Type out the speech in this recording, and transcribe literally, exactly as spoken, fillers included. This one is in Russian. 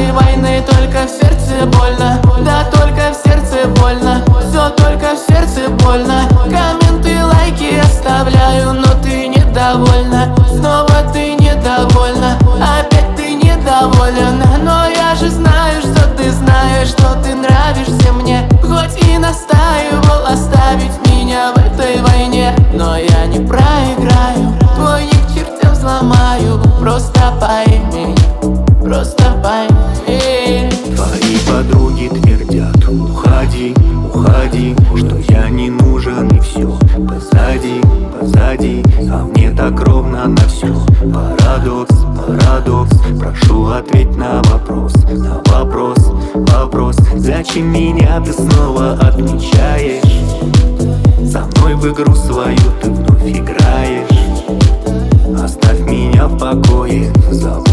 этой войны, только в сердце больно. Да только в сердце больно, все только в сердце больно. Комменты, лайки оставляю, но ты недовольна. Снова ты недовольна, опять ты недовольна. Но я же знаю, что ты знаешь, что ты нравишься мне. Хоть и настаивал оставить меня в этой войне, но я не проиграю, твой ник к чертям взломаю. Просто пойми, просто пойми. Твои подруги твердят: уходи, уходи, что я не нужен и все позади, позади, а мне так ровно на все. Парадокс, парадокс, прошу ответь на вопрос, на вопрос, вопрос. Зачем меня ты снова отмечаешь? Со мной в игру свою ты вновь играешь. Оставь меня в покое, забудь.